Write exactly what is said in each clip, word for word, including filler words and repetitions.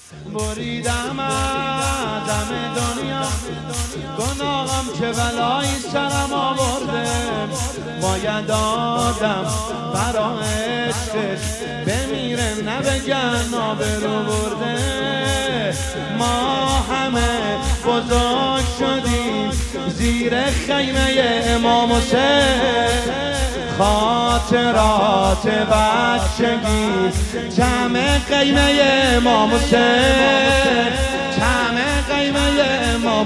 بریدم از همه دنیا گناهم چه بلایی سرم آورده، باید آدم برا عشقش بمیره نه بگن آبرو برده. ما همه بزرگ شدیم زیر خیمه امام حسین، خاطرات بچگی جمع قیمه امام حسین، جمع قیمه امام.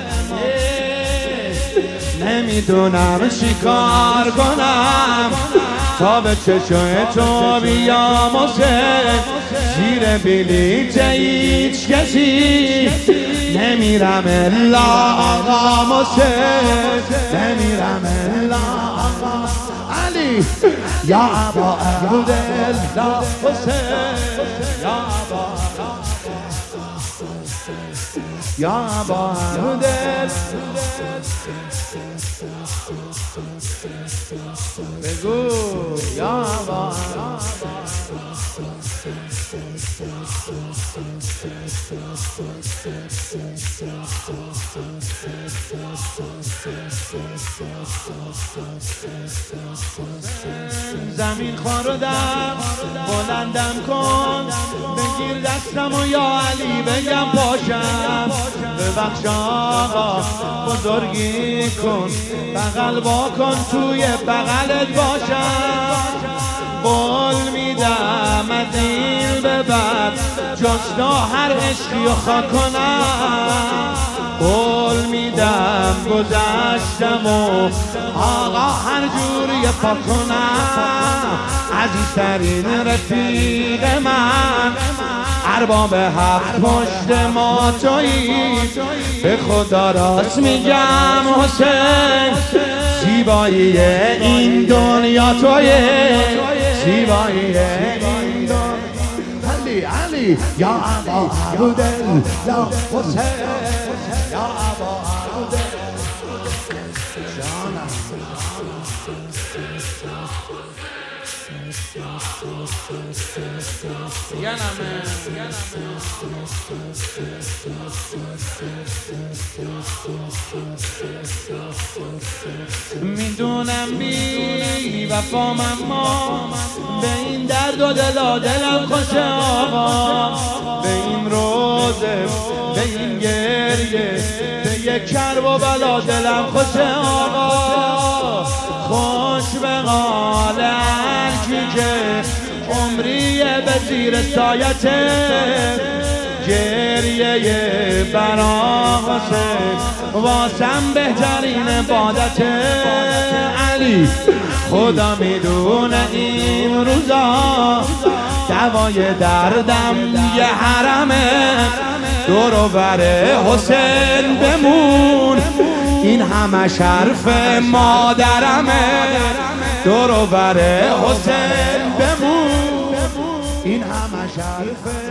نمیدونم چیکار کنم تا به چشم تو بیام حسین، زیر بلیط هیچ کسی نمیرم الا آقا حسین، نمیرم الا آقا علی یا ابا عبدالله حسین، یا ابا یا ابا عبدالله. بگو یا ابا زمین خواردم بلندم کن، بگیر دستم و یا علی بگم پاشم، ببخش آقا بزرگی کن، بغل با کن توی بغلت باشم. قول میدم از این به بعد جز تو هر عشقی و خوا کنم، قول میدم گذشتم و آقا هر جوری پا کنم. عزیزترین رفیق من ارباب هفت پشت ما تویی، به خدا راست میگم حسین زیبایی این دنیا تویی، زیبایی این دنیا. علی علی یا ابا عبدالله حسین، یا ابا عبدالله جانم. میدونم بی وفام اما به این درد و دلا دلم خوشه آقا، به این روزه به این گریه به یک کرب و بلا دلم خوشه آقا. خوش به حال هرکی که عمری به زیر سایته، گریه برا حسین واسم بهترین عبادت. علی خدا میدونه این روزا دوای دردم یه حرمه، دور و بر حسین بمون این همه شرف مادرمه، دور و بر حسین بمون این همه شرف